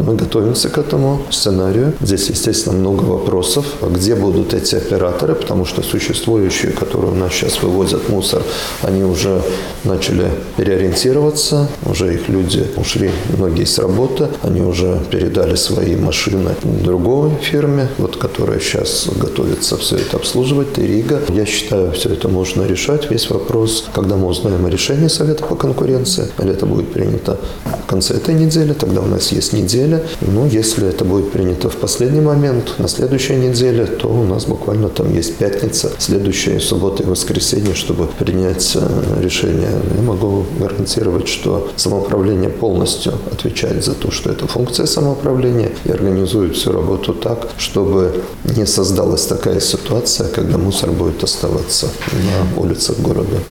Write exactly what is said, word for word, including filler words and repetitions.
Мы готовимся к этому сценарию. Здесь, естественно, много вопросов. Где будут эти операторы? Потому что существующие, которые у нас сейчас вывозят мусор, они уже начали переориентироваться. Уже их люди ушли, многие с работы. Они уже передали свои машины другой фирме, вот, которая сейчас готовится все это обслуживать, Терига. Я считаю, все это можно решать. Весь вопрос, когда мы узнаем о решении Совета по конкуренции, или это будет принято в конце этой недели, тогда у нас есть неделя. Ну, если это будет принято в последний момент, на следующей неделе, то у нас буквально там есть пятница, следующая суббота и воскресенье, чтобы принять решение. Я могу гарантировать, что самоуправление полностью отвечает за то, что это функция самоуправления, и организует всю работу так, чтобы не создалась такая ситуация, когда мусор будет оставаться на улицах города.